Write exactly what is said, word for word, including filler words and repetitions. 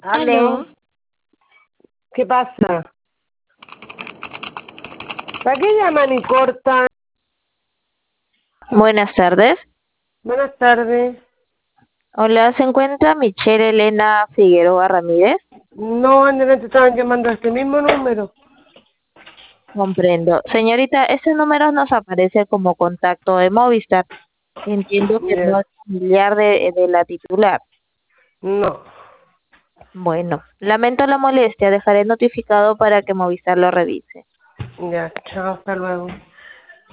¿Aló? ¿Qué pasa? ¿Para qué llaman y cortan? Buenas tardes. Buenas tardes. Hola, ¿se encuentra Michelle Elena Figueroa Ramírez? No, Andrea, te estaban llamando a este mismo número. Comprendo. Señorita, ese número nos aparece como contacto de Movistar. Entiendo que no Ya. es familiar de, de la titular. No. Bueno, lamento la molestia. Dejaré notificado para que Movistar lo revise. Ya, chao, hasta luego.